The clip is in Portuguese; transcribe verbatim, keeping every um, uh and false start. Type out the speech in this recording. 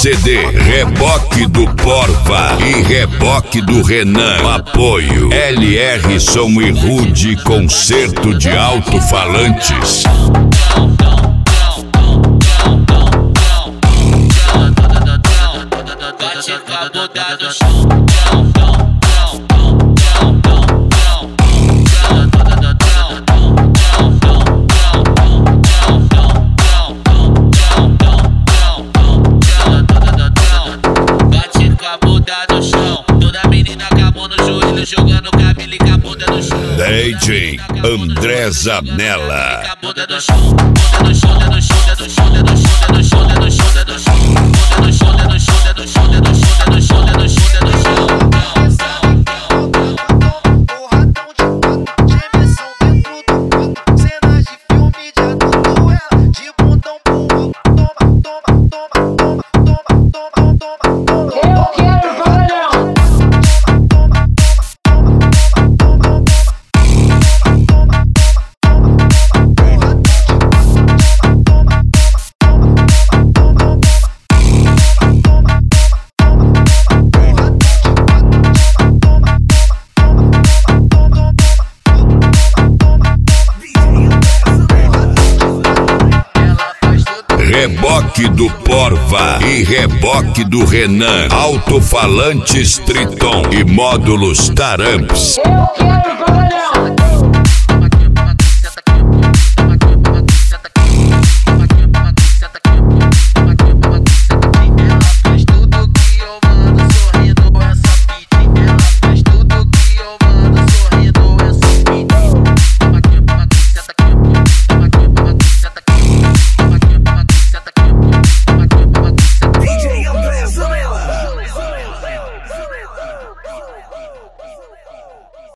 C D, reboque do Porva e reboque do Renan. Apoio L R Som e Rude, concerto de alto-falantes. Jogando cabelo e com a bunda no chão. D J André Zanella. Bunda no chão, bunda no chão, bunda no chão, bunda no chão, bunda no chão, bunda no chão, bunda no chão, bunda no chão, bunda no chão, bunda no chão, bunda no chão, bunda no chão, bunda no chão, bunda no chão, bunda no chão. Reboque do Porva e reboque do Renan. Alto-falantes Triton e módulos Taramps. Eu quero